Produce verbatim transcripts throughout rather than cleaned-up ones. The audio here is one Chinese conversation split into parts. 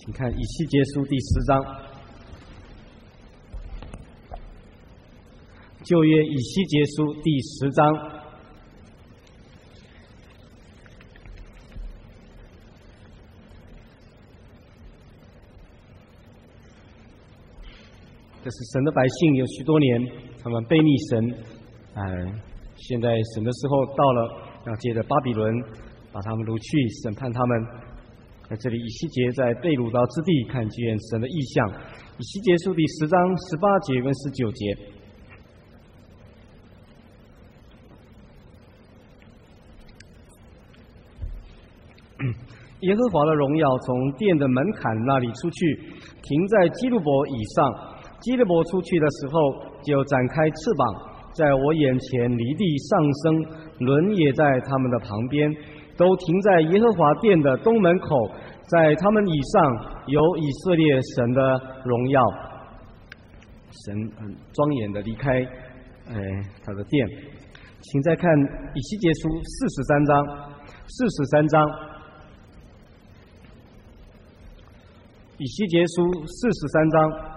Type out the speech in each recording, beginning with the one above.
请看以西结书第十章，旧约以西结书第十章。这是神的百姓，有许多年他们背逆神，呃，现在审的时候到了，要借着巴比伦把他们掳去，审判他们。在这里，以西结在被掳到之地看见神的异象。以西结书第十章十八节跟十九节。耶和华的荣耀从殿的门槛那里出去，停在基路伯以上。基路伯出去的时候，就展开翅膀，在我眼前离地上升，轮也在他们的旁边，都停在耶和华殿的东门口，在他们以上有以色列神的荣耀。神很庄严的离开，呃，他的殿。请再看以西结书四十三章，四十三章，以西结书四十三章。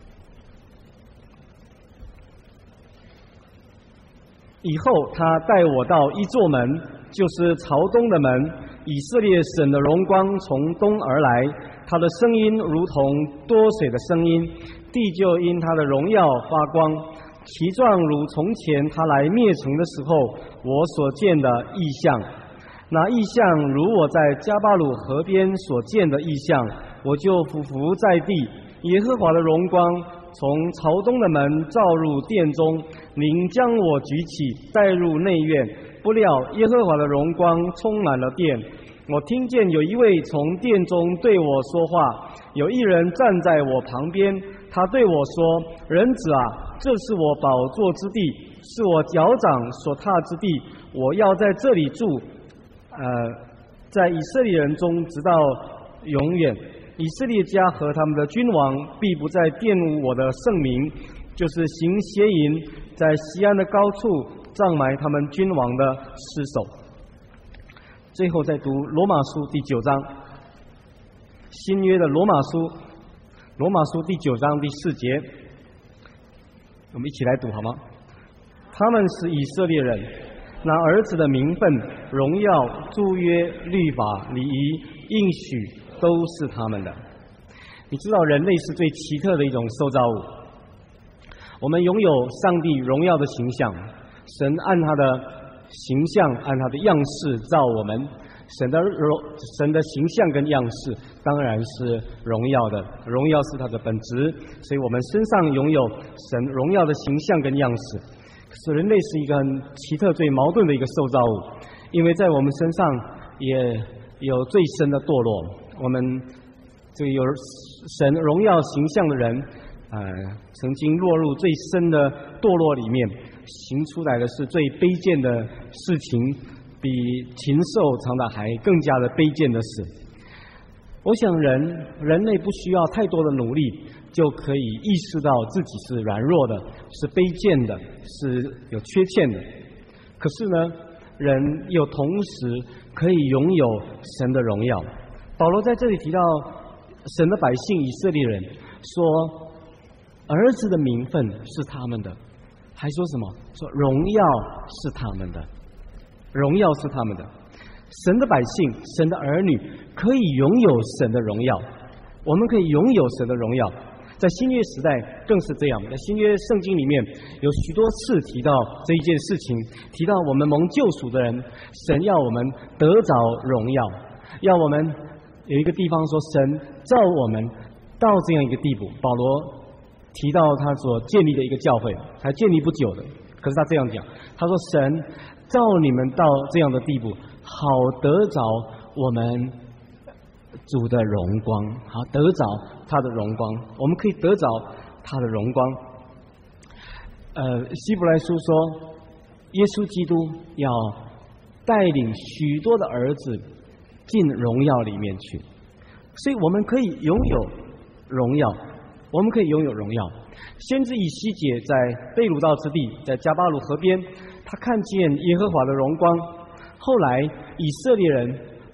以后他带我到一座门，就是朝东的门，以色列神的荣光从东而来，他的声音如同多水的声音，地就因他的荣耀发光，其状如从前他来灭城的时候我所见的异象。那异象如我在加巴鲁河边所见的异象，我就俯伏在地，耶和华的荣光从朝东的门照入殿中，灵将我举起带入内院，不料耶和华的荣光充满了殿。我听见有一位从殿中对我说话，有一人站在我旁边，他对我说：人子啊，这是我宝座之地，是我脚掌所踏之地，我要在这里住，呃，在以色列人中直到永远。以色列家和他们的君王必不再玷污我的圣名，就是行邪淫，在西安的高处葬埋他们君王的尸首。最后再读罗马书第九章，新约的罗马书，罗马书第九章第四节，我们一起来读好吗？他们是以色列人，拿儿子的名分、荣耀、诸约、律法、礼仪、应许都是他们的。你知道人类是最奇特的一种受造物，我们拥有上帝荣耀的形象，神按他的形象按他的样式造我们，神的神的形象跟样式当然是荣耀的，荣耀是他的本质，所以我们身上拥有神荣耀的形象跟样式。可是人类是一个很奇特最矛盾的一个受造物，因为在我们身上也有最深的堕落，我们这个有神荣耀形象的人，呃，曾经落入最深的堕落里面，行出来的是最卑贱的事情，比禽兽常常还更加的卑贱的事。我想人人类不需要太多的努力，就可以意识到自己是软弱的，是卑贱的，是有缺陷的。可是呢，人又同时可以拥有神的荣耀。保罗在这里提到神的百姓以色列人，说儿子的名分是他们的，还说什么？说荣耀是他们的，荣耀是他们的。神的百姓，神的儿女可以拥有神的荣耀，我们可以拥有神的荣耀。在新约时代更是这样，在新约圣经里面有许多次提到这一件事情，提到我们蒙救赎的人，神要我们得着荣耀，要我们有一个地方说神造我们到这样一个地步。保罗提到他所建立的一个教会，才建立不久的，可是他这样讲，他说神造你们到这样的地步，好得着我们主的荣光，好得着他的荣光，我们可以得着他的荣光。呃，希伯来书说，耶稣基督要带领许多的儿子进荣耀里面去，所以我们可以拥有荣耀，我们可以拥有荣耀。先知以西结在被掳到之地，在加巴鲁河边，他看见耶和华的荣光。后来以色列人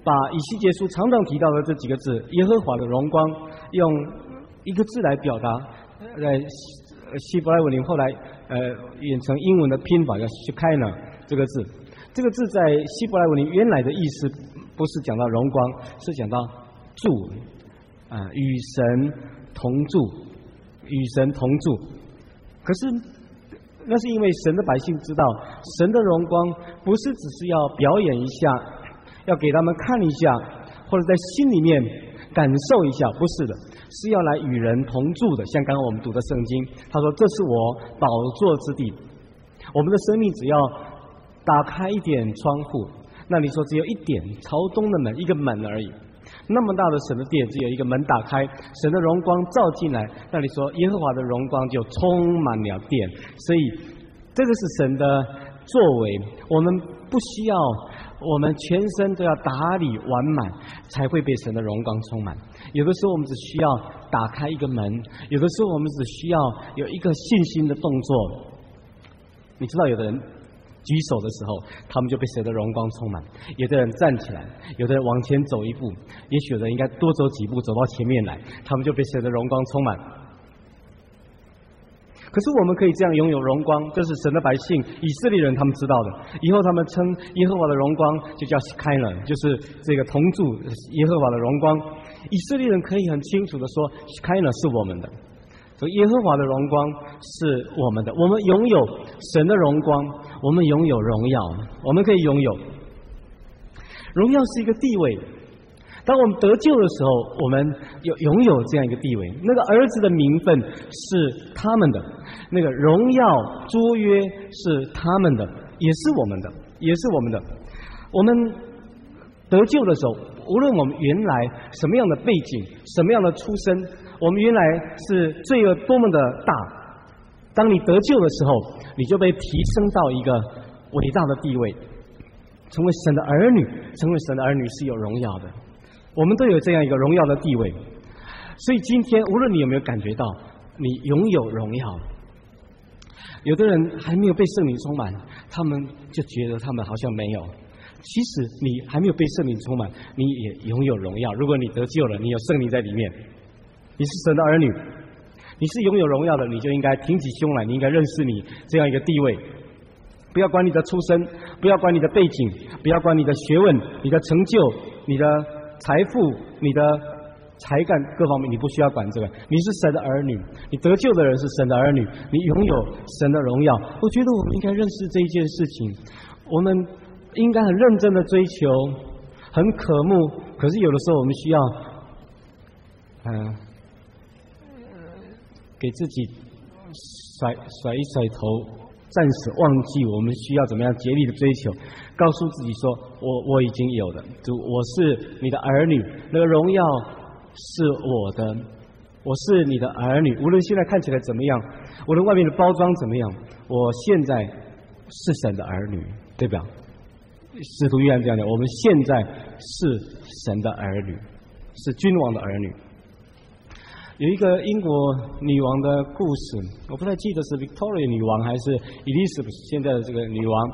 把以西结书常常提到的这几个字耶和华的荣光用一个字来表达，在希伯来文里后来呃演成英文的拼法叫 Shekinah 这个字，这个字在希伯来文里原来的意思不是讲到荣光，是讲到住啊、呃、与神同住，与神同住。可是那是因为神的百姓知道，神的荣光不是只是要表演一下，要给他们看一下，或者在心里面感受一下，不是的，是要来与人同住的。像刚刚我们读的圣经，他说这是我宝座之地。我们的生命只要打开一点窗户，那你说只有一点朝东的门，一个门而已，那么大的神的殿只有一个门打开，神的荣光照进来，那你说耶和华的荣光就充满了殿。所以这个是神的作为，我们不需要我们全身都要打理完满才会被神的荣光充满。有的时候我们只需要打开一个门，有的时候我们只需要有一个信心的动作。你知道有的人举手的时候，他们就被神的荣光充满；有的人站起来，有的人往前走一步，也许有的人应该多走几步走到前面来，他们就被神的荣光充满。可是我们可以这样拥有荣光，这是神的百姓以色列人他们知道的。以后他们称耶和华的荣光就叫Shekinah，就是这个同住耶和华的荣光。以色列人可以很清楚的说Shekinah是我们的，所以耶和华的荣光是我们的，我们拥有神的荣光，我们拥有荣耀，我们可以拥有荣耀是一个地位。当我们得救的时候，我们有拥有这样一个地位，那个儿子的名分是他们的，那个荣耀卓约是他们的，也是我们的，也是我们的。我们得救的时候，无论我们原来什么样的背景，什么样的出身，我们原来是罪恶多么的大，当你得救的时候，你就被提升到一个伟大的地位，成为神的儿女。成为神的儿女是有荣耀的，我们都有这样一个荣耀的地位。所以今天无论你有没有感觉到你拥有荣耀，有的人还没有被圣灵充满，他们就觉得他们好像没有。其实你还没有被圣灵充满，你也拥有荣耀。如果你得救了，你有圣灵在里面，你是神的儿女，你是拥有荣耀的，你就应该挺起胸来，你应该认识你这样一个地位。不要管你的出身，不要管你的背景，不要管你的学问、你的成就、你的财富、你的才干各方面，你不需要管这个。你是神的儿女，你得救的人是神的儿女，你拥有神的荣耀。我觉得我们应该认识这一件事情，我们应该很认真的追求，很渴慕。可是有的时候我们需要嗯、呃，给自己甩甩一甩头，暂时忘记我们需要怎么样竭力的追求，告诉自己说我我已经有了，主，我是你的儿女，那个荣耀是我的，我是你的儿女，无论现在看起来怎么样，无论外面的包装怎么样，我现在是神的儿女，对吧？使徒约翰这样讲，我们现在是神的儿女，是君王的儿女。有一个英国女王的故事，我不太记得是 Victoria 女王还是 Elizabeth 现在的这个女王。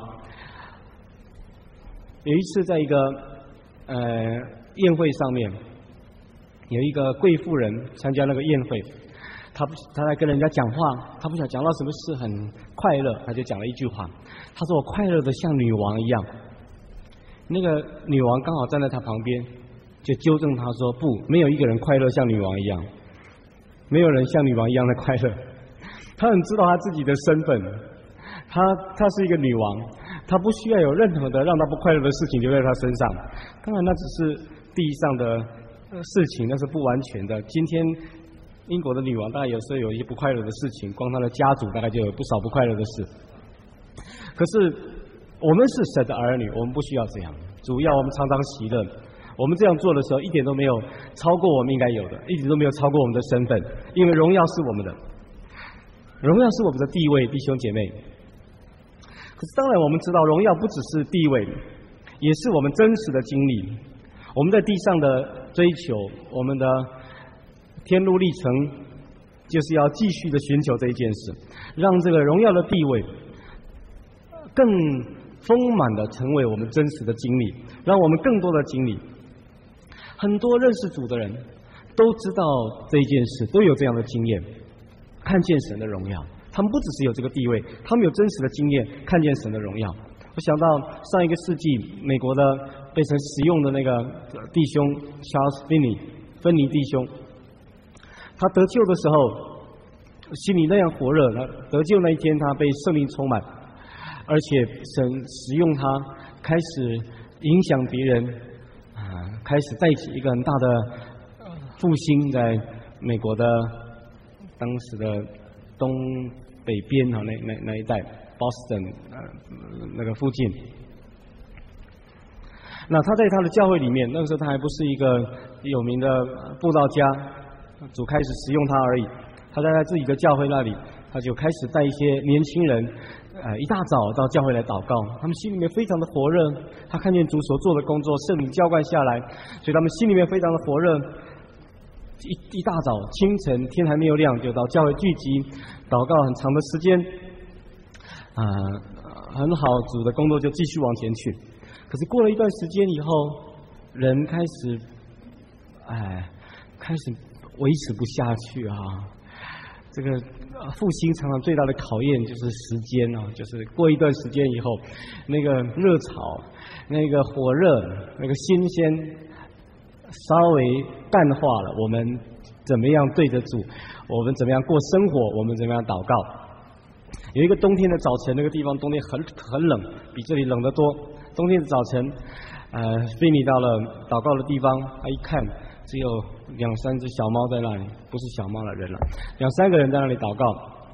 有一次在一个呃宴会上面，有一个贵妇人参加那个宴会，她她在跟人家讲话，她不想讲到什么事很快乐，她就讲了一句话，她说我快乐的像女王一样。那个女王刚好站在她旁边，就纠正她说不，没有一个人快乐像女王一样，没有人像女王一样的快乐。她很知道她自己的身份，她她是一个女王，她不需要有任何的让她不快乐的事情留在她身上。当然那只是地上的事情，那是不完全的。今天英国的女王大概有时候有一些不快乐的事情，光她的家族大概就有不少不快乐的事。可是我们是神的儿女，我们不需要这样，主要我们常常喜乐。我们这样做的时候，一点都没有超过我们应该有的，一点都没有超过我们的身份，因为荣耀是我们的，荣耀是我们的地位，弟兄姐妹。可是当然我们知道，荣耀不只是地位，也是我们真实的经历。我们在地上的追求，我们的天路历程，就是要继续的寻求这一件事，让这个荣耀的地位更丰满的成为我们真实的经历，让我们更多的经历。 很多认识主的人都知道这一件事，都有这样的经验，看见神的荣耀。他们不只是有这个地位，他们有真实的经验，看见神的荣耀。我想到上一个世纪美国的被神使用的那个弟兄 Charles Finney 芬尼弟兄，他得救的时候心里那样火热，他得救那一天他被圣灵充满，而且神使用他开始影响别人啊，开始带起一个很大的复兴，在美国的当时的东北边哈，那那那一带 Boston 呃那个附近。那他在他的教会里面，那个时候他还不是一个有名的布道家，主开始使用他而已。他在他自己的教会那里，他就开始带一些年轻人呃一大早到教会来祷告，他们心里面非常的火热，他看见主所做的工作，圣灵浇灌下来，所以他们心里面非常的火热。一一大早清晨天还没有亮，就到教会聚集祷告很长的时间啊、呃，很好，主的工作就继续往前去。可是过了一段时间以后，人开始哎开始维持不下去啊。这个复兴常常最大的考验就是时间啊，就是过一段时间以后，那个热潮，那个火热，那个新鲜稍微淡化了，我们怎么样对着主，我们怎么样过生活，我们怎么样祷告。有一个冬天的早晨，那个地方冬天很很冷，比这里冷得多。冬天的早晨，呃，菲尼到了祷告的地方，他一看只有两三只小猫在那里，不是小猫了，人了，两三个人在那里祷告，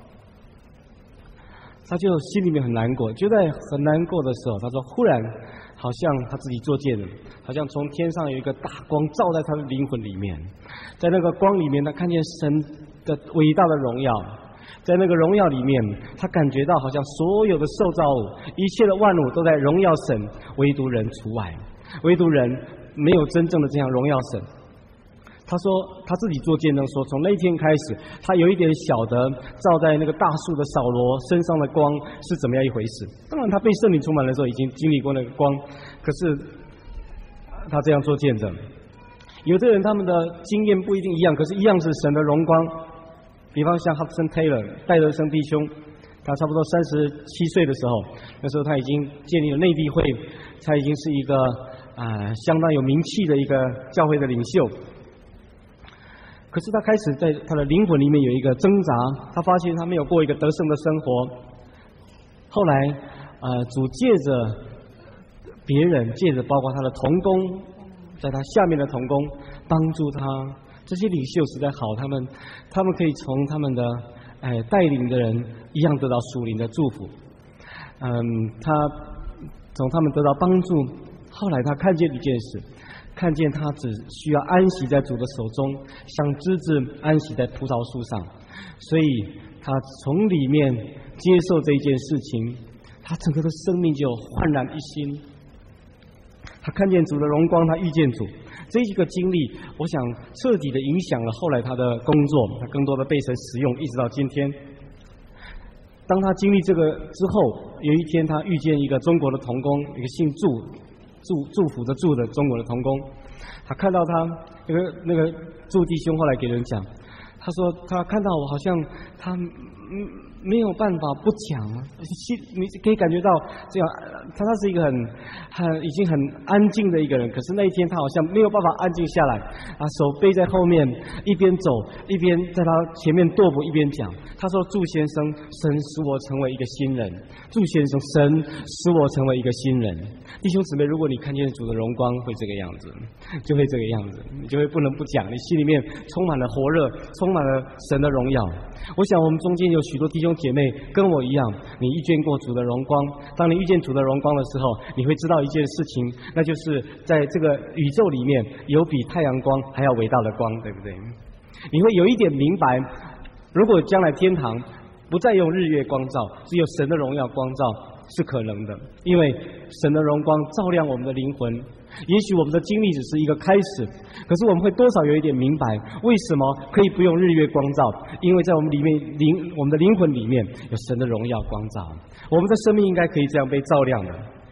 他就心里面很难过。就在很难过的时候，他说忽然好像他自己做见了，好像从天上有一个大光照在他的灵魂里面，在那个光里面，他看见神的伟大的荣耀，在那个荣耀里面，他感觉到好像所有的受造物，一切的万物都在荣耀神，唯独人除外，唯独人没有真正的这样荣耀神。他说他自己做见证说，从那一天开始，他有一点晓得照在那个大树的扫罗身上的光是怎么样一回事。当然他被圣灵充满的时候已经经历过那个光，可是他这样做见证。有的人他们的经验不一定一样，可是一样是神的荣光。比方像 Hudson Taylor 戴德生弟兄，他差不多三十七岁的时候，那时候他已经建立了内地会，他已经是一个啊、呃、相当有名气的一个教会的领袖。可是他开始在他的灵魂里面有一个挣扎，他发现他没有过一个得胜的生活。后来呃主借着别人，借着包括他的同工，在他下面的同工帮助他。这些领袖实在好，他们他们可以从他们的哎带领的人一样得到属灵的祝福。嗯，他从他们得到帮助。后来他看见一件事，看见他只需要安息在主的手中，像枝子安息在葡萄树上，所以他从里面接受这件事情，他整个的生命就焕然一新。他看见主的荣光，他遇见主，这一个经历，我想彻底的影响了后来他的工作，他更多的被神使用，一直到今天。当他经历这个之后，有一天他遇见一个中国的同工，一个姓祝祝祝福的祝的中国的同工，他看到他那个那个祝弟兄后来给人讲，他说他看到我好像他嗯没有办法不讲，你可以感觉到这样，他他是一个很很已经很安静的一个人，可是那一天他好像没有办法安静下来，啊手背在后面，一边走一边在他前面踱步一边讲。他说祝先生，神使我成为一个新人，祝先生，神使我成为一个新人。弟兄姊妹，如果你看见主的荣光会这个样子，就会这个样子，你就会不能不讲，你心里面充满了火热，充满了神的荣耀。我想我们中间有许多弟兄姐妹跟我一样，你遇见过主的荣光。当你遇见主的荣光的时候，你会知道一件事情，那就是在这个宇宙里面有比太阳光还要伟大的光，对不对？你会有一点明白，如果将来天堂不再用日月光照，只有神的荣耀光照是可能的，因为神的荣光照亮我们的灵魂。也许我们的经历只是一个开始，可是我们会多少有一点明白，为什么可以不用日月光照？因为在我们里面灵，我们的灵魂里面有神的荣耀光照，我们的生命应该可以这样被照亮的。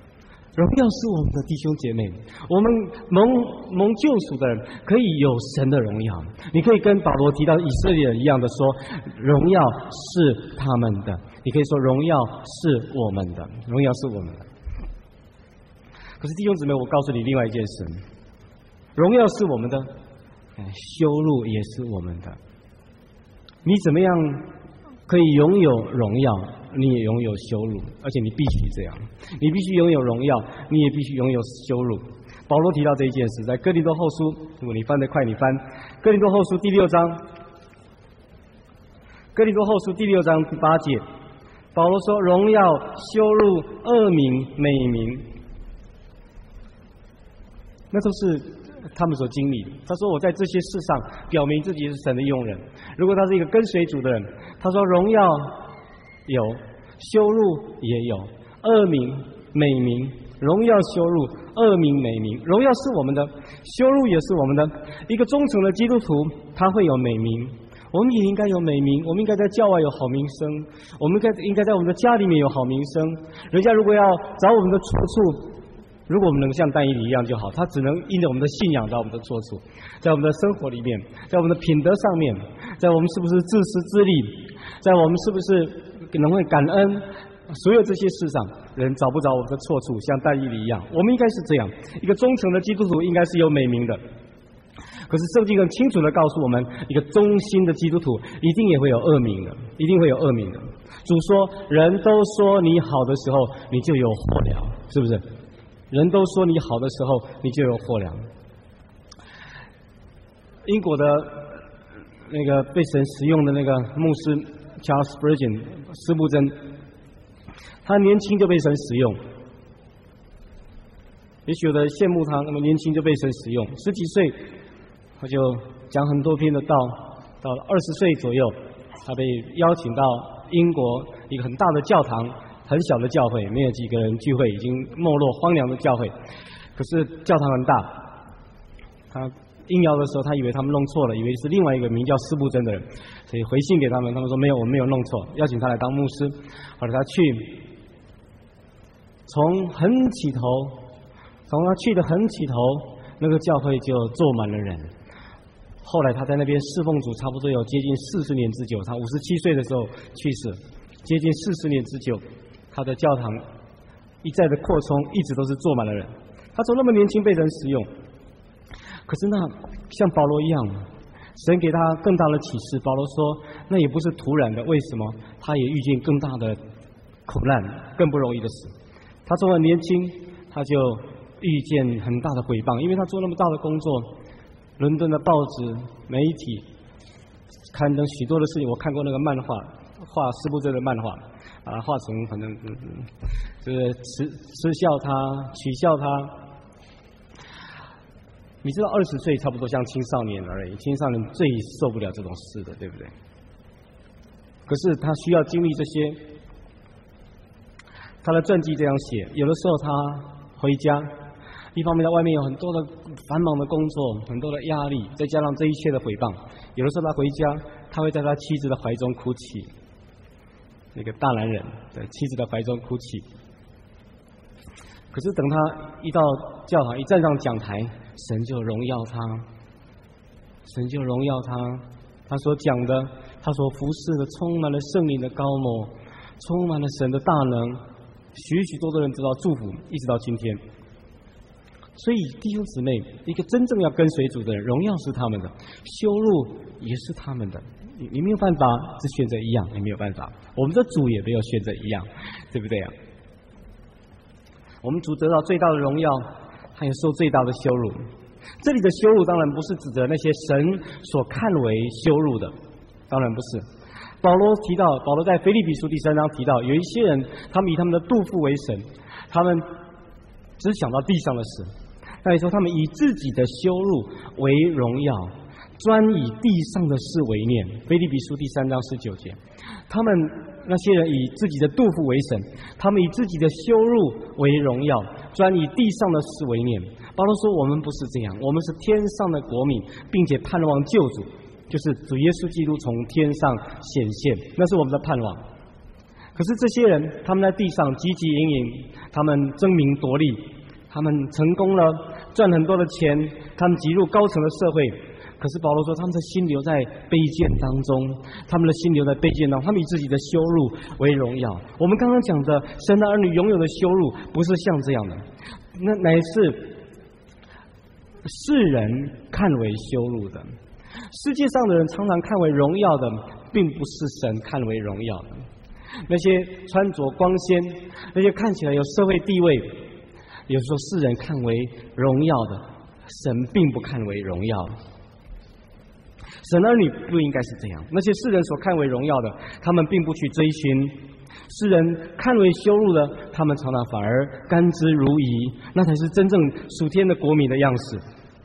荣耀是我们的弟兄姐妹，我们蒙蒙救赎的人可以有神的荣耀。你可以跟保罗提到以色列人一样的说，荣耀是他们的，你可以说荣耀是我们的，荣耀是我们的。可是弟兄姊妹，我告诉你另外一件事，荣耀是我们的，羞辱也是我们的。你怎么样可以拥有荣耀，你也拥有羞辱，而且你必须这样，你必须拥有荣耀，你也必须拥有羞辱。保罗提到这一件事，在哥林多后书，如果你翻得快，你翻哥林多后书第六章，哥林多后书第六章第八节，保罗说：荣耀、羞辱、恶名、美名，那都是他们所经历的。他说：我在这些事上表明自己是神的用人。如果他是一个跟随主的人，他说荣耀有，羞辱也有，恶名、美名，荣耀、羞辱、恶名、美名，荣耀是我们的，羞辱也是我们的。一个忠诚的基督徒，他会有美名，我们也应该有美名，我们应该在教外有好名声，我们应该应该在我们的家里面有好名声。人家如果要找我们的错处，如果我们能像但以理一样就好，他只能因着我们的信仰找我们的错处，在我们的生活里面，在我们的品德上面，在我们是不是自私自利，在我们是不是能会感恩，所有这些事上，人找不着我们的错处，像但以理一样，我们应该是这样。一个忠诚的基督徒应该是有美名的。可是圣经很清楚地告诉我们，一个忠心的基督徒一定也会有恶名的，一定会有恶名的。主说，人都说你好的时候，你就有祸了，是不是？人都说你好的时候，你就有祸了。英国的那个被神使用的那个牧师 Charles Spurgeon 司布真，他年轻就被神使用，也许有的羡慕他，那么年轻就被神使用，十几岁他就讲很多篇的道，到了二十岁左右，他被邀请到英国一个很大的教堂，很小的教会，没有几个人聚会，已经没落荒凉的教会。可是教堂很大，他应邀的时候，他以为他们弄错了，以为是另外一个名叫司布真的人，所以回信给他们，他们说没有，我们没有弄错，邀请他来当牧师。后来他去，从很起头，从他去的很起头，那个教会就坐满了人。后来他在那边侍奉主，差不多有接近四十年之久。他五十七岁的时候去世，接近四十年之久，他的教堂一再的扩充，一直都是坐满了人。他从那么年轻被人使用，可是那像保罗一样，神给他更大的启示。保罗说，那也不是突然的，为什么？他也遇见更大的苦难，更不容易的事。他从很年轻，他就遇见很大的诽谤，因为他做那么大的工作。伦敦的报纸、媒体刊登许多的事情，我看过那个漫画，画司布真的漫画，把它画成反正就是耻耻笑他、取笑他。你知道，二十岁差不多像青少年而已，青少年最受不了这种事的，对不对？可是他需要经历这些。他的传记这样写，有的时候他回家。一方面在外面有很多的繁忙的工作，很多的压力，再加上这一切的诽谤，有的时候他回家，他会在他妻子的怀中哭泣。那个大男人在妻子的怀中哭泣。可是等他一到教堂，一站上讲台，神就荣耀他，神就荣耀他。他所讲的，他所服侍的，充满了圣灵的高摩，充满了神的大能，许许多多人得到祝福，一直到今天。所以弟兄姊妹，一个真正要跟随主的人，荣耀是他们的，羞辱也是他们的。你你没有办法只选择一样，你没有办法。我们的主也没有选择一样，对不对啊？我们主得到最大的荣耀，他也受最大的羞辱。这里的羞辱当然不是指责那些神所看为羞辱的，当然不是。保罗提到，保罗在腓立比书第三章提到，有一些人，他们以他们的肚腹为神，他们只想到地上的事。那里说，他们以自己的羞辱为荣耀，专以地上的事为念。腓立比书第三章十九节，他们那些人以自己的肚腹为神，他们以自己的羞辱为荣耀，专以地上的事为念。保罗说，我们不是这样，我们是天上的国民，并且盼望救主，就是主耶稣基督从天上显现，那是我们的盼望。 可是这些人，他们在地上汲汲营营，他们争名夺利，他们成功了，赚很多的钱，他们挤入高层的社会。可是保罗说，他们的心留在卑贱当中，他们的心留在卑贱当中，他们以自己的羞辱为荣耀。我们刚刚讲的神的儿女拥有的羞辱，不是像这样的，那乃是世人看为羞辱的。世界上的人常常看为荣耀的，并不是神看为荣耀的。那些穿着光鲜，那些看起来有社会地位，有时候世人看为荣耀的，神并不看为荣耀的。神儿女不应该是这样，那些世人所看为荣耀的，他们并不去追寻；世人看为羞辱的，他们常常反而甘之如饴，那才是真正属天的国民的样式。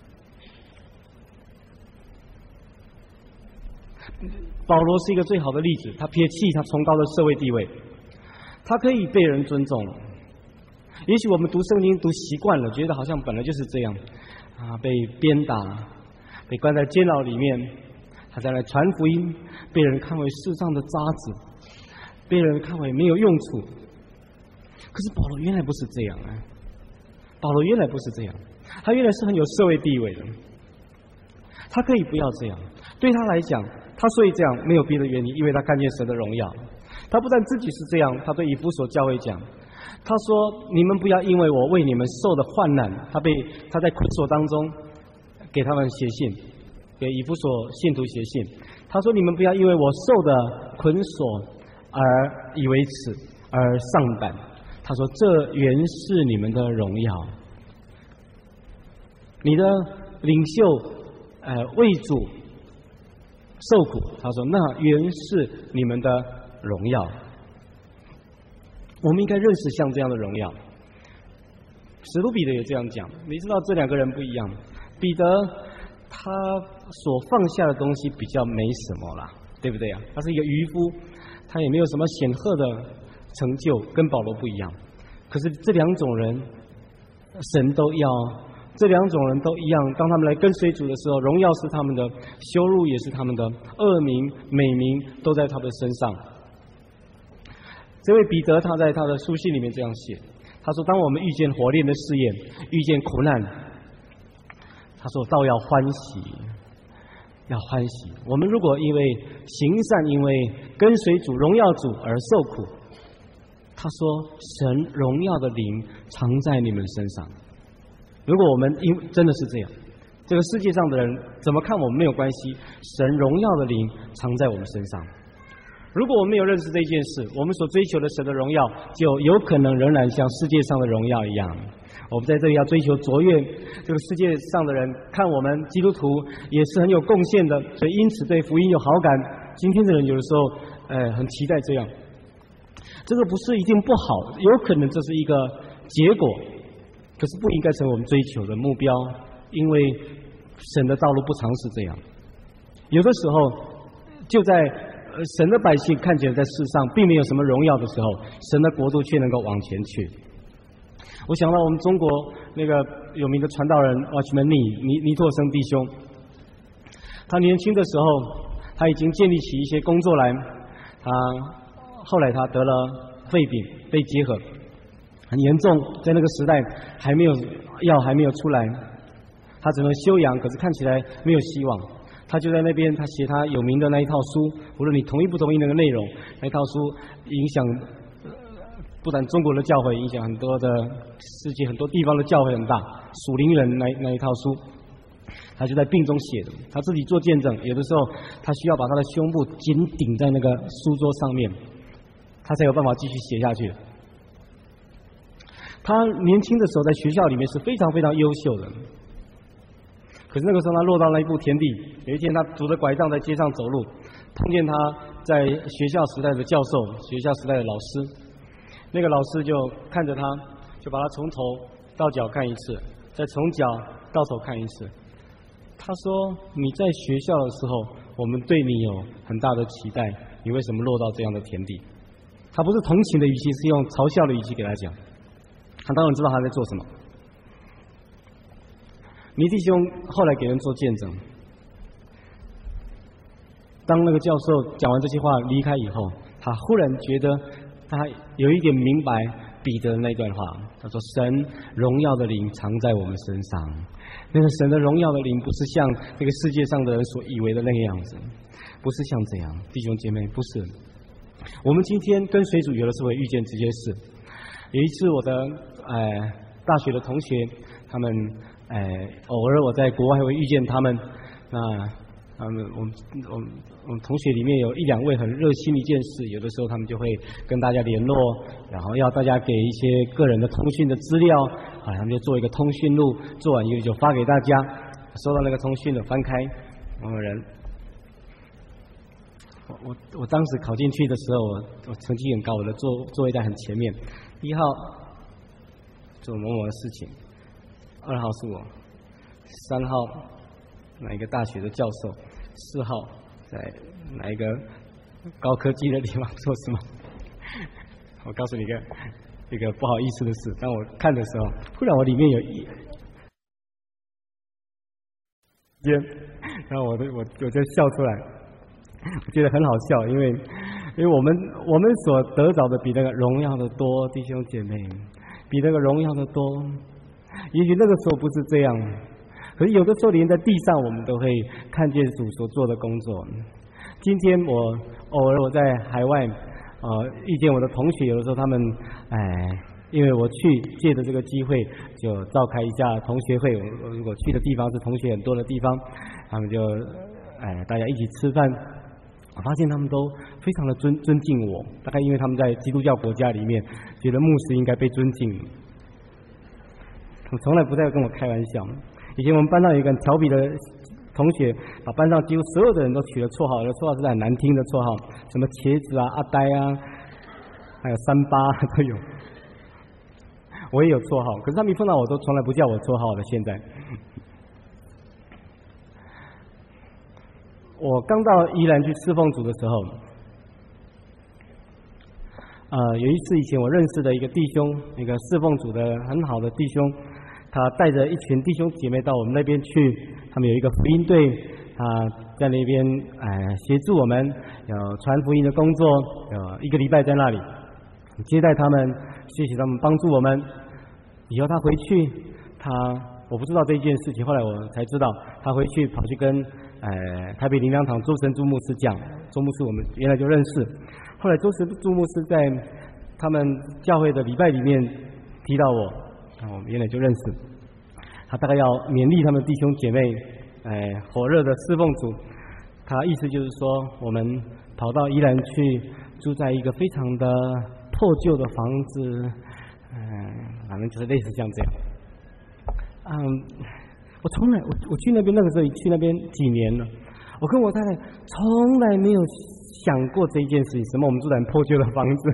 保罗是一个最好的例子，他撇弃他崇高的社会地位，他可以被人尊重。也许我们读圣经读习惯了，觉得好像本来就是这样啊，被鞭打，被关在监牢里面，他在那传福音，被人看为世上的渣子，被人看为没有用处。可是保罗原来不是这样啊！保罗原来不是这样，他原来是很有社会地位的，他可以不要这样。对他来讲，他所以这样没有别的原因，因为他看见神的荣耀。他不但自己是这样，他对以弗所教会讲，他说：“你们不要因为我为你们受的患难。”他被他在捆锁当中给他们写信，给以弗所信徒写信。他说：“你们不要因为我受的捆锁而以为耻，而丧胆。”他说：“这原是你们的荣耀。你的领袖呃为主受苦。”他说：“那原是你们的荣耀。”我们应该认识像这样的荣耀。使徒彼得也这样讲。你知道这两个人不一样，彼得他所放下的东西比较没什么啦，对不对啊？他是一个渔夫，他也没有什么显赫的成就，跟保罗不一样。可是这两种人，神都要。这两种人都一样，当他们来跟随主的时候，荣耀是他们的，羞辱也是他们的，恶名美名都在他的身上。这位彼得他在他的书信里面这样写，他说：“当我们遇见火炼的试验，遇见苦难，他说倒要欢喜，要欢喜。我们如果因为行善，因为跟随主、荣耀主而受苦，他说神荣耀的灵常在你们身上。如果我们因真的是这样，这个世界上的人怎么看我们没有关系，神荣耀的灵常在我们身上。如果我们没有认识这件事，我们所追求的神的荣耀就有可能仍然像世界上的荣耀一样。我们在这里要追求卓越，这个世界上的人看我们基督徒也是很有贡献的，所以因此对福音有好感。今天的人有的时候呃很期待这样，这个不是一定不好，有可能这是一个结果，可是不应该成为我们追求的目标，因为神的道路不常是这样。有的时候就在神的百姓看起来在世上并没有什么荣耀的时候，神的国度却能够往前去。我想到我们中国那个有名的传道人 Watchman Nee 尼尼托生弟兄，他年轻的时候他已经建立起一些工作来，他后来他得了肺病，被结核很严重，在那个时代还没有药还没有出来，他只能休养，可是看起来没有希望。他就在那边，他写他有名的那一套书，无论你同意不同意那个内容，那一套书影响不但中国的教会，影响很多的世界很多地方的教会很大。属灵人那那一套书，他就在病中写的，他自己做见证，有的时候他需要把他的胸部紧顶在那个书桌上面，他才有办法继续写下去。他年轻的时候在学校里面是非常非常优秀的，可是那个时候他落到了一步田地。有一天他拄着拐杖在街上走路，碰见他在学校时代的教授，学校时代的老师。那个老师就看着他，就把他从头到脚看一次，再从脚到头看一次。他说：“你在学校的时候，我们对你有很大的期待，你为什么落到这样的田地？”他不是同情的语气，是用嘲笑的语气给他讲。他当然知道他在做什么。尼弟兄后来给人做见证，当那个教授讲完这些话离开以后，他忽然觉得他他有一点明白彼得那段话，他说神荣耀的灵藏在我们身上。那个神的荣耀的灵不是像这个世界上的人所以为的那个样子，不是像这样，弟兄姐妹，不是。我们今天跟随主有的时候会遇见这些事。有一次我的呃大学的同学，他们呃偶尔我在国外会遇见他们，那他们我们我们我们同学里面有一两位很热心的一件事，有的时候他们就会跟大家联络，然后要大家给一些个人的通讯的资料，啊，他们就做一个通讯录，做完以后就发给大家。收到那个通讯的，翻开某某人，我我我当时考进去的时候，我我成绩很高，我的座座位在很前面，一号做某某的事情，二号是我，三号哪一个大学的教授，四号在哪一个高科技的地方做什么。我告诉你一个一个不好意思的事，当我看的时候，忽然我里面有一间，然后我的我我就笑出来，我觉得很好笑，因为因为我们我们所得着的比那个荣耀的多，弟兄姐妹，比那个荣耀的多。也许那个时候不是这样，可是有的时候连在地上我们都会看见主所做的工作。今天我偶尔我在海外呃遇见我的同学，有的时候他们哎，因为我去借的这个机会，就召开一下同学会。我如果去的地方是同学很多的地方，他们就哎大家一起吃饭。我发现他们都非常的尊尊敬我，大概因为他们在基督教国家里面，觉得牧师应该被尊敬。我从来不再跟我开玩笑。以前我们班上有一个很调皮的同学，把班上几乎所有的人都取了绰号，有的绰号是很难听的绰号，什么茄子啊、阿呆啊，还有三八都有。我也有绰号，可是他们一碰到我都从来不叫我绰号了。现在，我刚到宜兰去侍奉主的时候，呃，有一次以前我认识的一个弟兄，一个侍奉主的很好的弟兄。他带着一群弟兄姐妹到我们那边去，他们有一个福音队，他在那边呃协助我们，有传福音的工作，有一个礼拜在那里接待他们，谢谢他们帮助我们。以后他回去，他我不知道这一件事情，后来我才知道，他回去跑去跟呃台北灵粮堂周神柱牧师讲，周牧师我们原来就认识，后来周神柱牧师在他们教会的礼拜里面提到我。我们原来就认识，他大概要勉励他们弟兄姐妹，哎，火热的侍奉主。他意思就是说，我们跑到宜兰去，住在一个非常的破旧的房子，嗯，反正就是类似像这样。嗯，我从来我我去那边那个时候去那边几年了，我跟我太太从来没有想过这一件事情，什么我们住在很破旧的房子。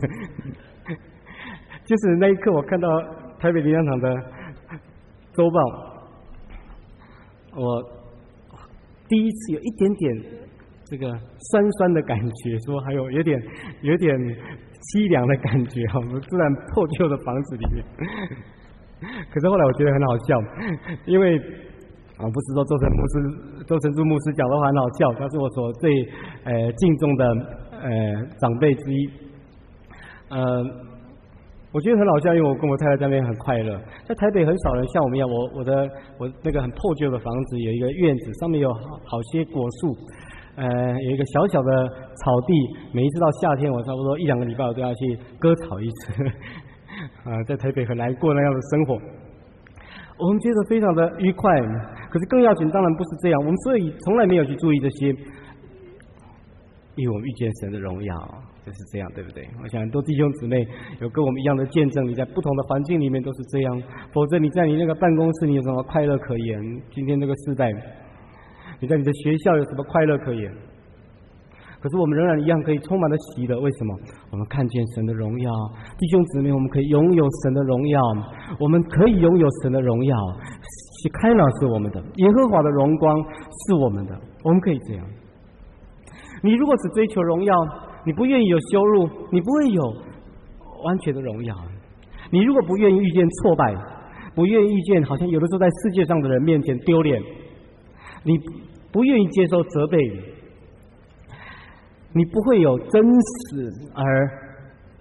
就是那一刻，我看到台北灵粮堂的周报，我第一次有一点点这个酸酸的感觉，说还有有点有点凄凉的感觉，我们住在破旧的房子里面。可是后来我觉得很好笑，因为啊，不是说周神牧师、周神柱牧师讲的话很好笑，他是我所最呃敬重的呃长辈之一，呃。我觉得很好笑，因为我跟我太太在那边很快乐。在台北很少人像我们一样，我我的我那个很破旧的房子有一个院子，上面有好好些果树，呃，有一个小小的草地。每一次到夏天，我差不多一两个礼拜我都要去割草一次。啊，在台北很难过那样的生活，我们觉得非常的愉快。可是更要紧，当然不是这样。我们所以从来没有去注意这些，因为我们遇见神的荣耀。就是这样，对不对？我想很多弟兄姊妹有跟我们一样的见证，你在不同的环境里面都是这样，否则你在你那个办公室你有什么快乐可言？今天这个时代，你在你的学校有什么快乐可言？可是我们仍然一样可以充满了喜乐，为什么？我们看见神的荣耀，弟兄姊妹，我们可以拥有神的荣耀，我们可以拥有神的荣耀，开朗是我们的，耶和华的荣光是我们的，我们可以这样。你如果只追求荣耀，你不愿意有羞辱，你不会有完全的荣耀。你如果不愿意遇见挫败，不愿意遇见好像有的时候在世界上的人面前丢脸，你不愿意接受责备，你不会有真实而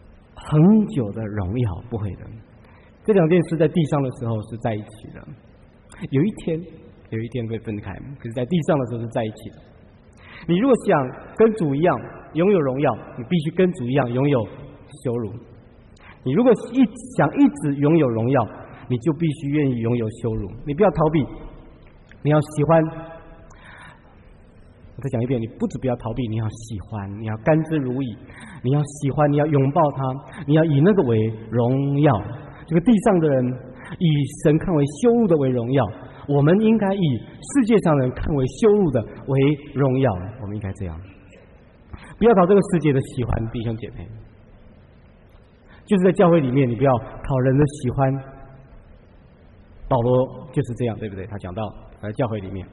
恒久的荣耀，不会的。这两件事在地上的时候是在一起的，有一天有一天会分开，可是在地上的时候是在一起的。你如果想跟主一样拥有荣耀，你必须跟主一样拥有羞辱。你如果一想一直拥有荣耀，你就必须愿意拥有羞辱。你不要逃避，你要喜欢。我再讲一遍，你不只不要逃避，你要喜欢，你要甘之如饴，你要喜欢，你要拥抱它，你要以那个为荣耀。这个地上的人以神看为羞辱的为荣耀，我们应该以世界上人看为羞辱的为荣耀。我们应该这样，不要讨这个世界的喜欢，弟兄姐妹。就是在教会里面，你不要讨人的喜欢。保罗就是这样，对不对？他讲到在教会里面，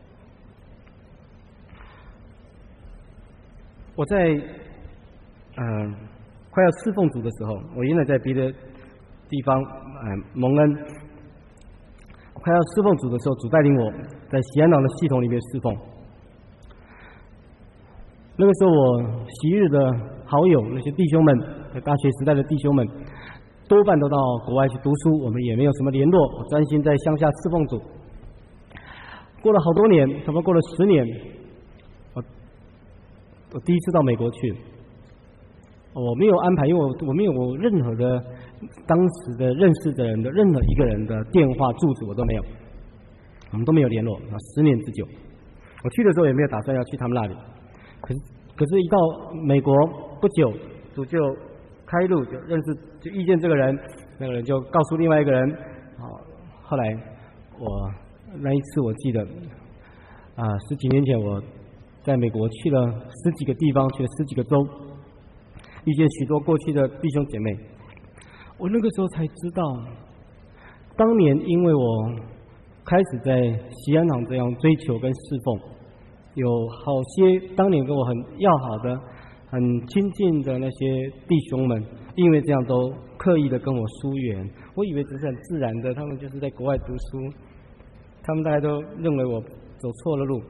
我在嗯、呃、快要侍奉主的时候，我原来在别的地方嗯、呃、蒙恩，快要侍奉主的时候，主带领我在喜安堂的系统里面侍奉。那个时候，我昔日的好友，那些弟兄们，在大学时代的弟兄们，多半都到国外去读书，我们也没有什么联络，我专心在乡下侍奉主。过了好多年，差不多过了十年，我我第一次到美国去，我没有安排，因为我我没有任何的当时的认识的人的任何一个人的电话住址我都没有，我们都没有联络啊，十年之久。我去的时候也没有打算要去他们那里。可是，可是一到美国不久，主就开路，就认识，就遇见这个人，那个人就告诉另外一个人。啊，后来我那一次我记得，啊，十几年前我在美国去了十几个地方，去了十几个州，遇见许多过去的弟兄姐妹。我那个时候才知道，当年因为我开始在喜安堂这样追求跟侍奉。有好些当年跟我很要好的、很亲近的那些弟兄们，因为这样都刻意的跟我疏远。我以为只是很自然的，他们就是在国外读书，他们大家都认为我走错了路。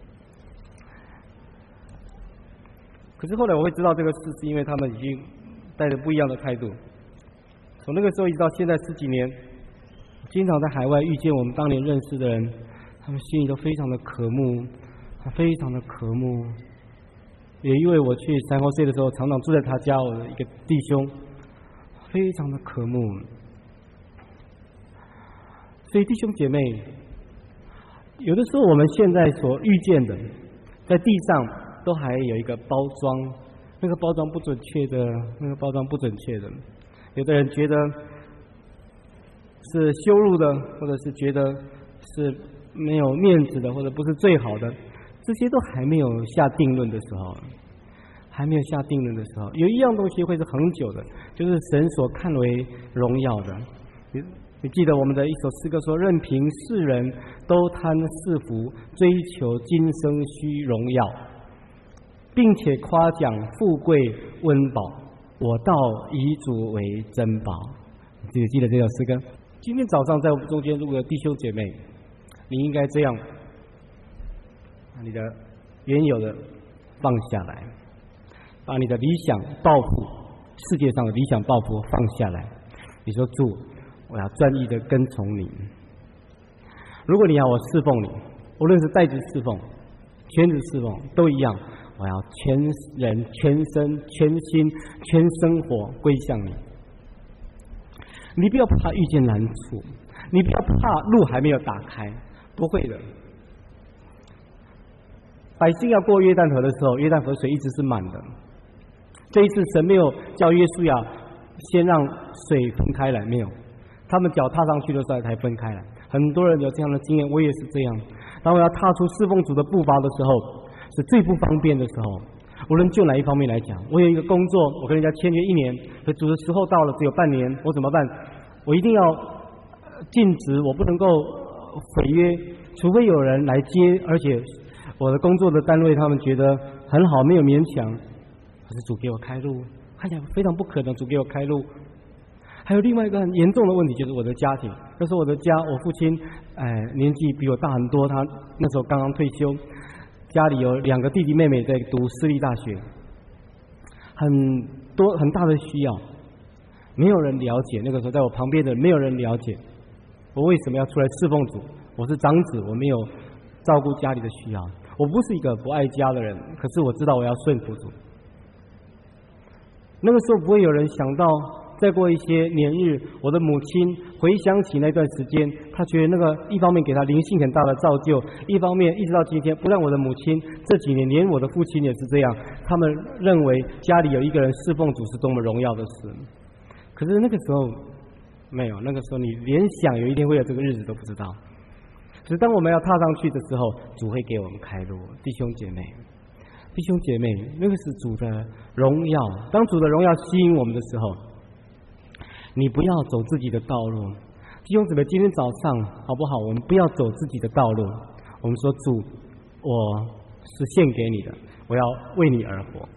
可是后来我会知道这个事，是因为他们已经带着不一样的态度。从那个时候一直到现在十几年，经常在海外遇见我们当年认识的人，他们心里都非常的渴慕。他非常的渴慕，也因为我去三号岁的时候，常常住在他家，我的一个弟兄，非常的渴慕。所以弟兄姐妹，有的时候我们现在所遇见的，在地上都还有一个包装，那个包装不准确的，那个包装不准确的。有的人觉得是羞辱的，或者是觉得是没有面子的，或者不是最好的。这些都还没有下定论的时候，还没有下定论的时候，有一样东西会是恒久的，就是神所看为荣耀的。你你记得我们的一首诗歌说：“任凭世人都贪世福，追求今生虚荣耀，并且夸奖富贵温饱，我道以主为珍宝。”你记得记得这首诗歌？今天早上在我们中间，如果有弟兄姐妹，你应该这样。你的原有的放下来，把你的理想抱负，世界上的理想抱负放下来。你说主，我要专一的跟从你。如果你要我侍奉你，无论是代职侍奉、全职侍奉都一样，我要全人、全身、全心、全生活归向你。你不要怕遇见难处，你不要怕路还没有打开，不会的。百姓要过约旦河的时候，约旦河水一直是满的。这一次神没有叫约书亚先让水分开来，没有，他们脚踏上去的时候才分开来。很多人有这样的经验，我也是这样。当我要踏出侍奉主的步伐的时候，是最不方便的时候。无论就哪一方面来讲，我有一个工作，我跟人家签约一年，可主的时候到了只有半年，我怎么办？我一定要尽职，我不能够毁约，除非有人来接，而且我的工作的单位他们觉得很好，没有勉强，可是主给我开路，看起来非常不可能，主给我开路。还有另外一个很严重的问题，就是我的家庭。就是我的家，我父亲哎年纪比我大很多，他那时候刚刚退休，家里有两个弟弟妹妹在读私立大学，很多很大的需要。 没有人了解。那个时候在我旁边的没有人了解我为什么要出来侍奉主。我是长子，我没有照顾家里的需要，我不是一个不爱家的人，可是我知道我要顺服主。那个时候不会有人想到，再过一些年日，我的母亲回想起那段时间，她觉得那个一方面给她灵性很大的造就，一方面一直到今天，不但我的母亲，这几年连我的父亲也是这样，他们认为家里有一个人侍奉主是多么荣耀的事。可是那个时候没有，那个时候你连想有一天会有这个日子都不知道。可是当我们要踏上去的时候，主会给我们开路。弟兄姐妹弟兄姐妹，那个是主的荣耀。当主的荣耀吸引我们的时候，你不要走自己的道路。弟兄姊妹，今天早上好不好？我们不要走自己的道路。我们说主，我是献给你的，我要为你而活。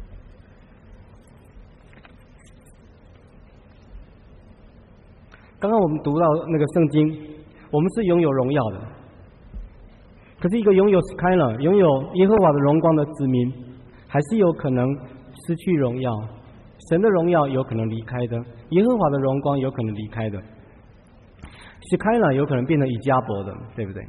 刚刚我们读到那个圣经，我们是拥有荣耀的。可是一个拥有 Skyler 拥有耶和华的荣光的子民，还是有可能失去荣耀。神的荣耀有可能离开的，耶和华的荣光有可能离开的。Skyler 有可能变成以迦博的，对不对？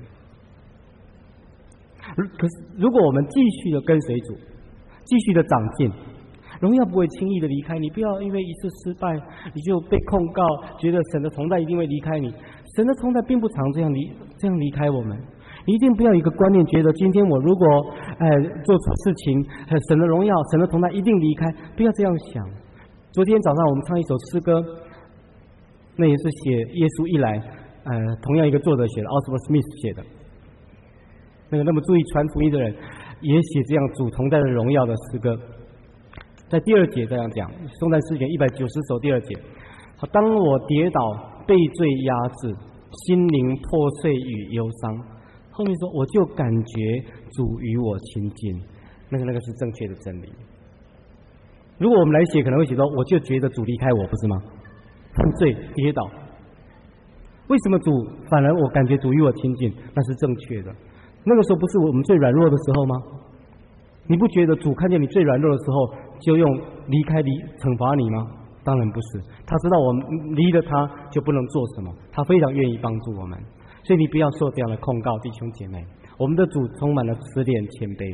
可是如果我们继续的跟随主，继续的长进，荣耀不会轻易的离开你。不要因为一次失败你就被控告，觉得神的同在一定会离开你。神的同在并不常这样离这样离开我们。你一定不要有一个观念，觉得今天我如果哎做错事情，神的荣耀神的同在一定离开，不要这样想。昨天早上我们唱一首诗歌，那也是写耶稣一来呃同样一个作者写的，奥斯伯史密斯写的。那个那么注意传福音的人也写这样主同在的荣耀的诗歌。在第二节这样讲，颂赞诗篇一百九十首第二节，当我跌倒被罪压制，心灵破碎与忧伤，后面说我就感觉主与我亲近，那个那个是正确的真理。如果我们来写，可能会写说我就觉得主离开我，不是吗？犯罪跌倒，为什么主反而我感觉主与我亲近？那是正确的。那个时候不是我们最软弱的时候吗？你不觉得主看见你最软弱的时候就用离开离惩罚你吗？当然不是，他知道我们离了他就不能做什么，他非常愿意帮助我们。所以你不要受这样的控告，弟兄姐妹，我们的主充满了慈怜谦卑。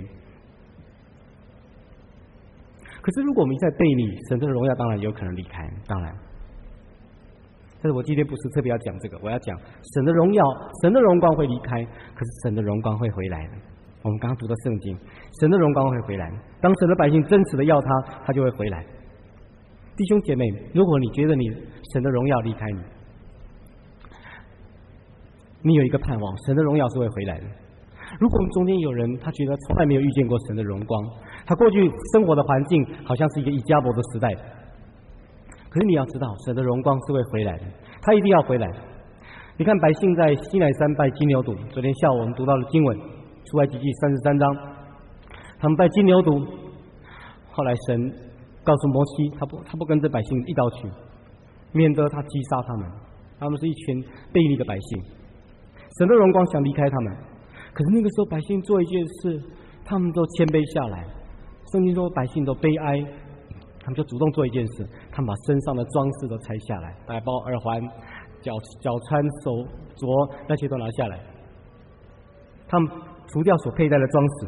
可是如果我们一再背逆，神的荣耀当然有可能离开，当然。但是我今天不是特别要讲这个，我要讲神的荣耀，神的荣光会离开，可是神的荣光会回来的。我们刚刚读的圣经，神的荣光会回来，当神的百姓真实的要他，他就会回来。弟兄姐妹，如果你觉得你神的荣耀离开你，你有一个盼望，神的荣耀是会回来的。如果我们中间有人他觉得从来没有遇见过神的荣光，他过去生活的环境好像是一个以迦博的时代，可是你要知道神的荣光是会回来的，他一定要回来。你看百姓在西乃山拜金牛犊，昨天下午我们读到了经文出埃及记三十三章，他们拜金牛犊，后来神告诉摩西，他不他不跟着百姓一道去，免得他击杀他们，他们是一群悖逆的百姓。神的荣光想离开他们，可是那个时候百姓做一件事，他们都谦卑下来。圣经说百姓都悲哀，他们就主动做一件事，他们把身上的装饰都拆下来，大概包括耳环、脚脚穿、手镯那些都拿下来，他们除掉所佩戴的装饰。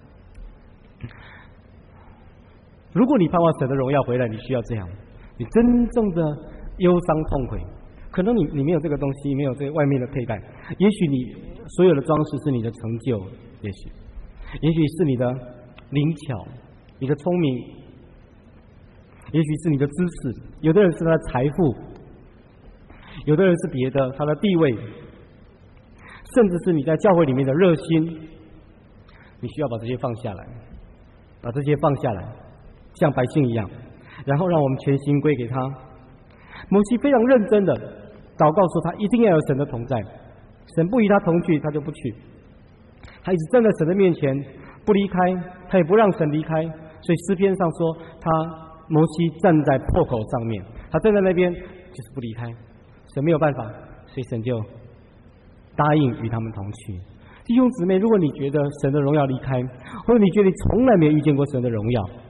如果你盼望神的荣耀回来，你需要这样，你真正的忧伤痛悔。可能你你没有这个东西，没有这个外面的佩戴，也许你所有的装饰是你的成就，也许也许是你的灵巧，你的聪明，也许是你的知识，有的人是他的财富，有的人是别的，他的地位，甚至是你在教会里面的热心。你需要把这些放下来，把这些放下来，像百姓一样，然后让我们全心归给他。摩西非常认真的祷告说，他一定要有神的同在，神不与他同去，他就不去。他一直站在神的面前不离开，他也不让神离开。所以诗篇上说，他摩西站在破口上面，他站在那边就是不离开，神没有办法，所以神就答应与他们同去。弟兄姊妹，如果你觉得神的荣耀离开，或者你觉得你从来没有遇见过神的荣耀，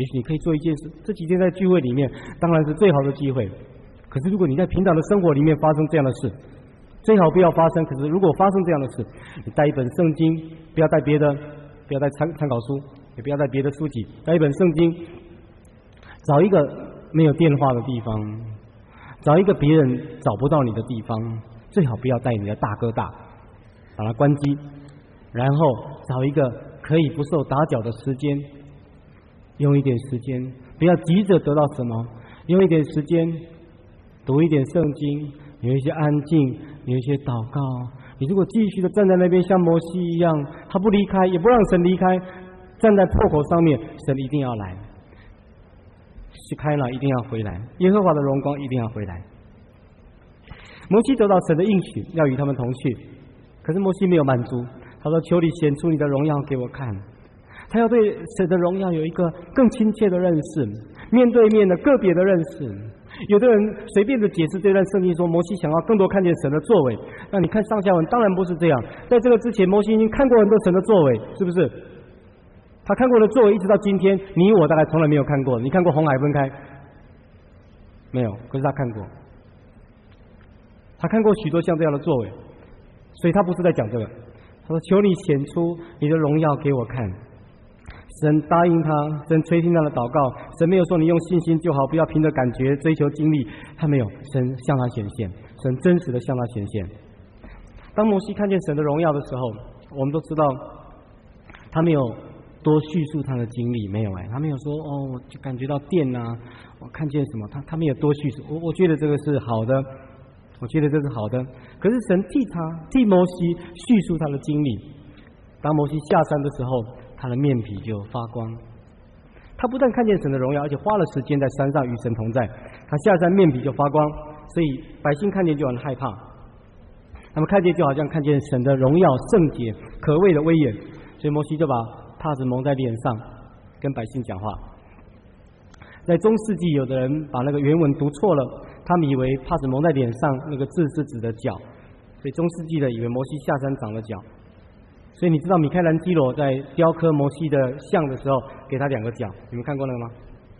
也许你可以做一件事，这几天在聚会里面当然是最好的机会。可是如果你在平常的生活里面发生这样的事，最好不要发生。可是如果发生这样的事，你带一本圣经，不要带别的，不要带参参考书，也不要带别的书籍，带一本圣经，找一个没有电话的地方，找一个别人找不到你的地方，最好不要带你的大哥大，把它关机，然后找一个可以不受打搅的时间，用一点时间，不要急着得到什么，用一点时间读一点圣经，有一些安静，有一些祷告。你如果继续的站在那边像摩西一样，他不离开，也不让神离开，站在破口上面，神一定要来，是开了一定要回来，耶和华的荣光一定要回来。摩西得到神的应许，要与他们同去，可是摩西没有满足，他说：求你显出你的荣耀给我看。他要对神的荣耀有一个更亲切的认识，面对面的个别的认识。有的人随便的解释这段圣经说，摩西想要更多看见神的作为。那你看上下文，当然不是这样。在这个之前，摩西已经看过很多神的作为，是不是？他看过的作为，一直到今天，你我大概从来没有看过。你看过红海分开？没有，可是他看过。他看过许多像这样的作为，所以他不是在讲这个。他说：求你显出你的荣耀给我看。神答应他，神垂听他的祷告。神没有说你用信心就好，不要凭着感觉追求经历，他没有。神向他显现，神真实的向他显现。当摩西看见神的荣耀的时候，我们都知道他没有多叙述他的经历，没有哎，他没有说哦，我就感觉到电啊，我看见什么，他他没有多叙述。我我觉得这个是好的，我觉得这是好的。可是神替他替摩西叙述他的经历。当摩西下山的时候，他的面皮就发光。他不但看见神的荣耀，而且花了时间在山上与神同在。他下山面皮就发光，所以百姓看见就很害怕。他们看见就好像看见神的荣耀、圣洁、可畏的威严。所以摩西就把帕子蒙在脸上，跟百姓讲话。在中世纪，有的人把那个原文读错了，他们以为帕子蒙在脸上那个字是指的脚，所以中世纪的以为摩西下山长了脚。所以你知道米开朗基罗在雕刻摩西的像的时候，给他两个脚，你们看过那个吗？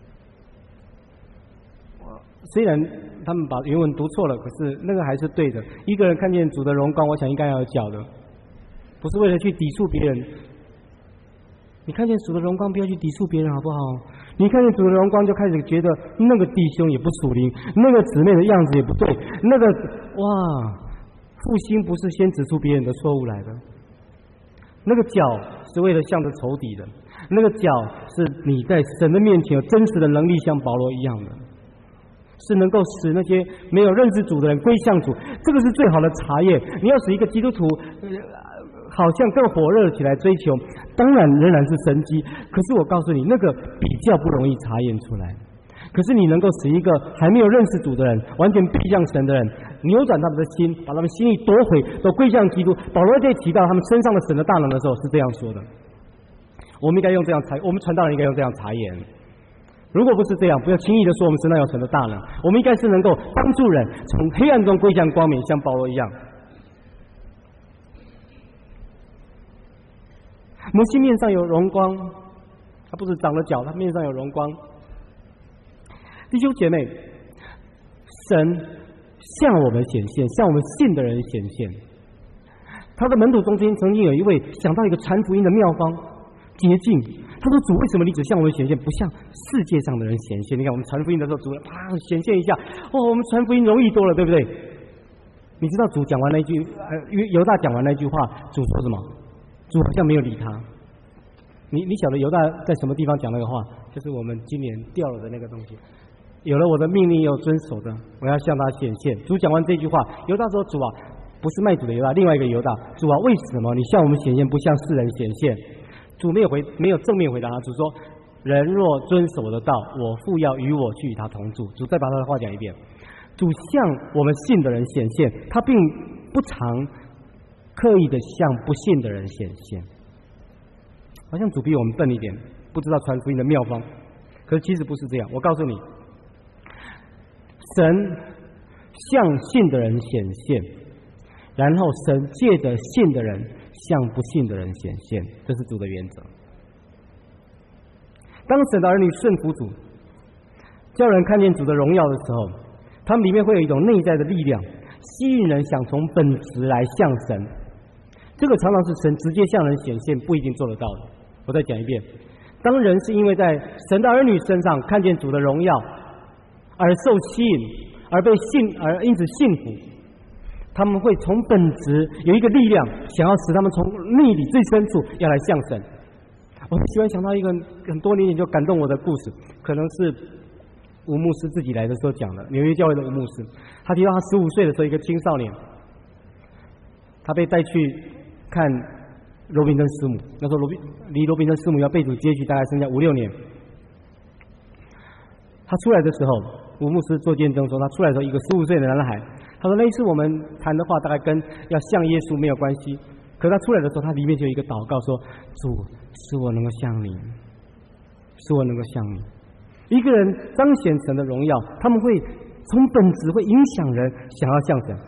虽然他们把原文读错了，可是那个还是对的。一个人看见主的荣光，我想应该要有脚的，不是为了去抵触别人。你看见主的荣光，不要去抵触别人，好不好？你看见主的荣光，就开始觉得那个弟兄也不属灵，那个姊妹的样子也不对，那个哇，复兴不是先指出别人的错误来的。那个脚是为了向着仇敌的，那个脚是你在神的面前有真实的能力，像保罗一样的，是能够使那些没有认识主的人归向主。这个是最好的茶叶。你要使一个基督徒、呃、好像更火热起来追求，当然仍然是神机，可是我告诉你，那个比较不容易查验出来。可是你能够使一个还没有认识主的人，完全背向神的人，扭转他们的心，把他们心里夺回，都归向基督。保罗在提到他们身上的神的大能的时候是这样说的。我们应该用这样查，我们传道人应该用这样查验。如果不是这样，不要轻易的说我们身上有神的大能。我们应该是能够帮助人从黑暗中归向光明，像保罗一样。摩西面上有荣光，他不是长了角，他面上有荣光。弟兄姐妹，神向我们显现，向我们信的人显现。他的门徒中间曾经有一位想到一个传福音的妙方捷径，他说：主，为什么你只向我们显现，不向世界上的人显现？你看我们传福音的时候，主啪显现一下，哦，我们传福音容易多了，对不对？你知道主讲完那句呃犹大讲完那句话，主说什么？主好像没有理他。你你晓得犹大在什么地方讲那个话？就是我们今年掉了的那个东西。有了我的命令也有遵守的，我要向他显现。主讲完这句话，犹大说：主啊，不是卖主的犹大，另外一个犹大，主啊，为什么你向我们显现，不向世人显现？主没有回，没有正面回答他。主说：人若遵守我的道，我父要与我去与他同住。主再把他的话讲一遍。主向我们信的人显现，他并不常刻意的向不信的人显现。好像主比我们笨一点，不知道传福音的妙方。可是其实不是这样，我告诉你，神向信的人显现，然后神借着信的人向不信的人显现，这是主的原则。 当神的儿女顺服主，叫人看见主的荣耀的时候，他们里面会有一种内在的力量，吸引人想从本质来向神。这个常常是神直接向人显现不一定做得到的。我再讲一遍，当人是因为在神的儿女身上看见主的荣耀而受吸引，而被信而因此信服，他们会从本质有一个力量，想要使他们从内里最深处要来向神。我很喜欢想到一个很多年前就感动我的故事，可能是吴牧师自己来的时候讲的，纽约教会的吴牧师，他提到他十五岁的时候，一个青少年，他被带去看罗宾森师母，那时候罗宾离罗宾森师母要被主接去大概剩下五六年。他出来的时候，吴牧师做见证说，他出来的时候一个十五岁的男孩，他说那一次我们谈的话大概跟要向耶稣没有关系，可他出来的时候，他里面就有一个祷告说，主使我能够像你，使我能够像你。一个人彰显神的荣耀，他们会从本质会影响人想要像神。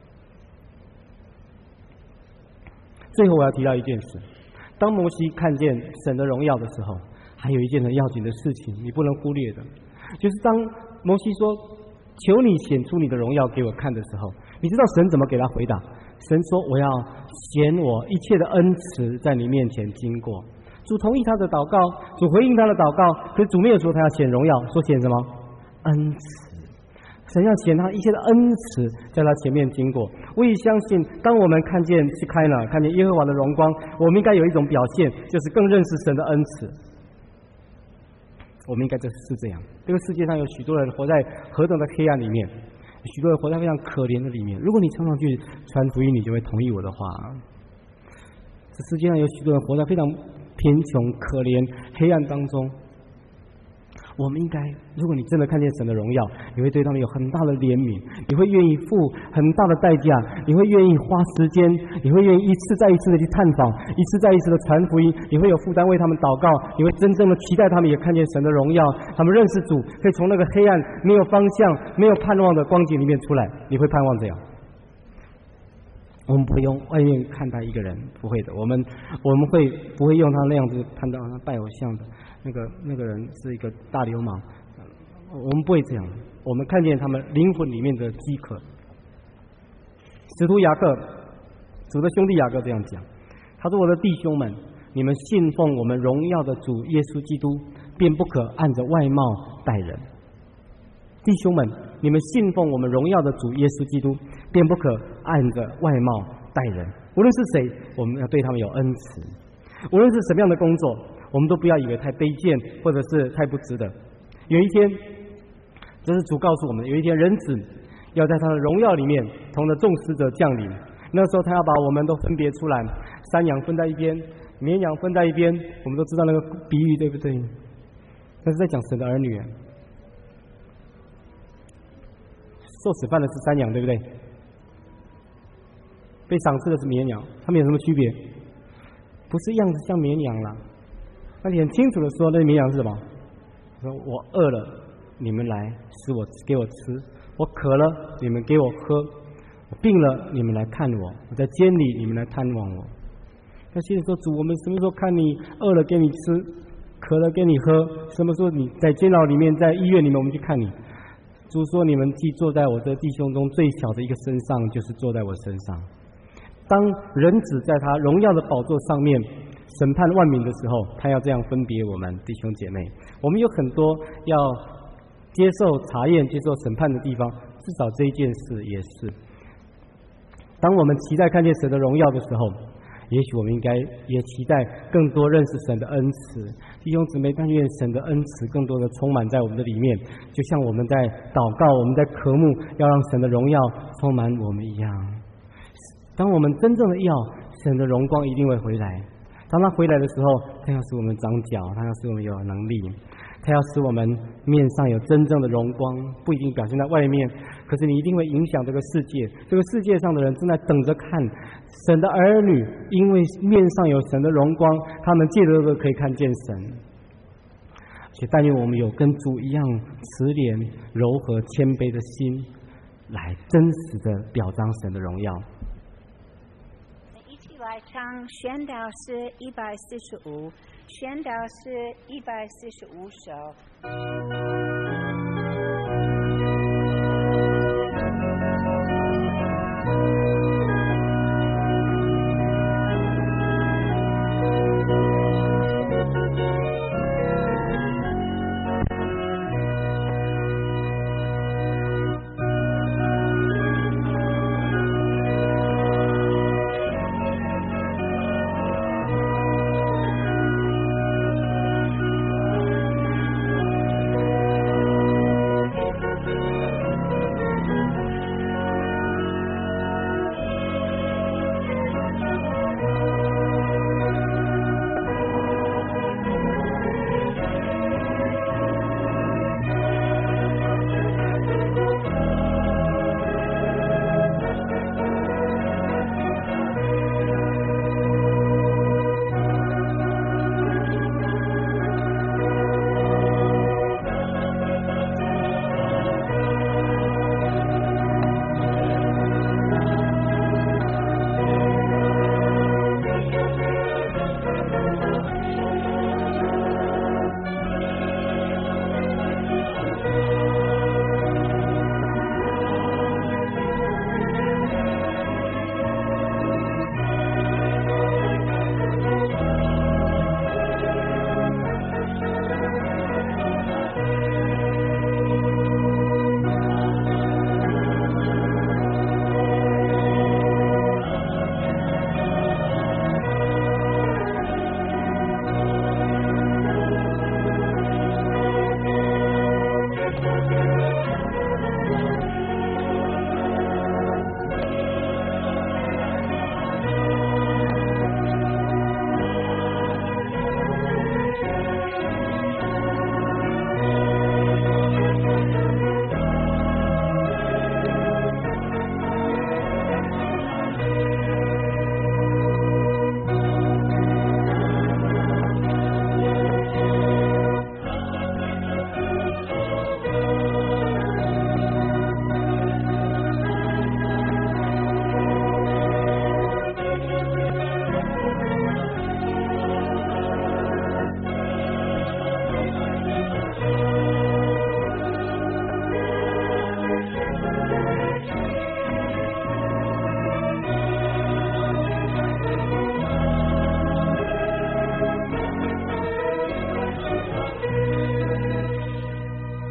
最后我要提到一件事，当摩西看见神的荣耀的时候，还有一件很要紧的事情你不能忽略的，就是当摩西说求你显出你的荣耀给我看的时候，你知道神怎么给他回答？神说我要显我一切的恩慈在你面前经过。主同意他的祷告，主回应他的祷告，可是主没有说他要显荣耀，说显什么？恩慈。神要显他一切的恩慈在他前面经过。我也相信，当我们看见去开了看见耶和华的荣光，我们应该有一种表现，就是更认识神的恩慈。我们应该是这样。这个世界上有许多人活在何等的黑暗里面，许多人活在非常可怜的里面。如果你常常去传福音，你就会同意我的话。这世界上有许多人活在非常贫穷、可怜、黑暗当中。我们应该，如果你真的看见神的荣耀，你会对他们有很大的怜悯，你会愿意付很大的代价，你会愿意花时间，你会愿意一次再一次的去探访，一次再一次的传福音，你会有负担为他们祷告，你会真正的期待他们也看见神的荣耀，他们认识主，可以从那个黑暗没有方向、没有盼望的光景里面出来。你会盼望这样？我们不会用外面看待一个人，不会的。我们我们会不会用他那样子看到他拜偶像的那个那个人是一个大流氓？我们不会这样。我们看见他们灵魂里面的饥渴。使徒雅各，主的兄弟雅各这样讲，他说：“我的弟兄们，你们信奉我们荣耀的主耶稣基督，便不可按着外貌待人。弟兄们，你们信奉我们荣耀的主耶稣基督，便不可按着外貌待人。无论是谁，我们要对他们有恩慈。无论是什么样的工作，我们都不要以为太卑贱，或者是太不值得。有一天，这是主告诉我们，有一天人子要在他的荣耀里面同着众使者降临。那时候他要把我们都分别出来，山羊分在一边，绵羊分在一边。我们都知道那个比喻，对不对？那是在讲神的儿女。受死犯的是山羊，对不对？被赏赐的是绵羊，他们有什么区别？不是样子像绵羊啦。那你很清楚的说，那绵羊是什么？说我饿了，你们来使我给我吃；我渴了，你们给我喝；我病了，你们来看我；我在监里，你们来探望我。那现在说主，我们什么时候看你饿了给你吃，渴了给你喝？什么时候你在监牢里面，在医院里面，我们去看你？主说：“你们既坐在我这弟兄中最小的一个身上，就是坐在我身上。”当人子在他荣耀的宝座上面审判万民的时候，他要这样分别我们弟兄姐妹。我们有很多要接受查验、接受审判的地方，至少这一件事也是。当我们期待看见神的荣耀的时候，也许我们应该也期待更多认识神的恩慈。弟兄姊妹，但愿神的恩慈更多的充满在我们的里面，就像我们在祷告、我们在渴慕要让神的荣耀充满我们一样。当我们真正的要，神的荣光一定会回来。当他回来的时候，他要使我们长脚，他要使我们有能力，他要使我们面上有真正的荣光，不一定表现在外面，可是你一定会影响这个世界。这个世界上的人正在等着看神的儿女，因为面上有神的荣光，他们借着这个可以看见神。且但愿我们有跟主一样慈怜、柔和、谦卑的心，来真实的表彰神的荣耀。 一起来来唱宣导诗一百四十五，宣导诗一百四十五首。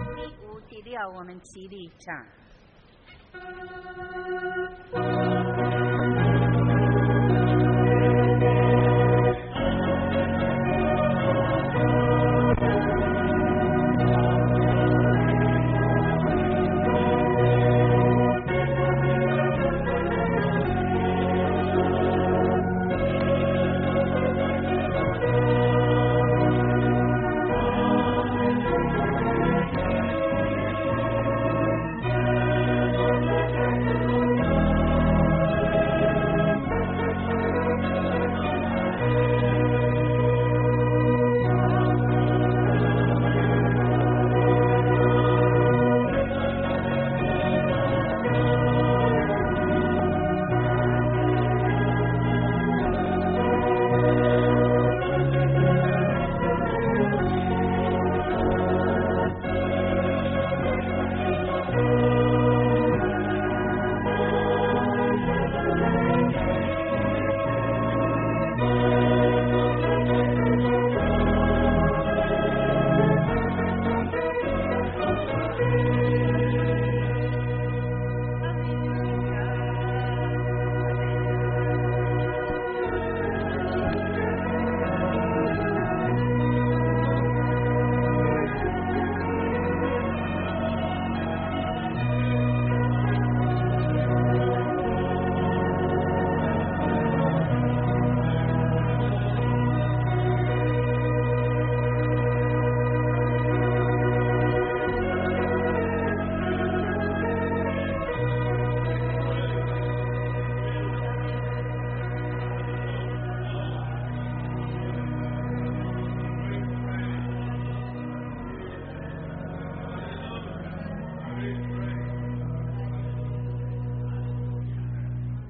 我们起立唱。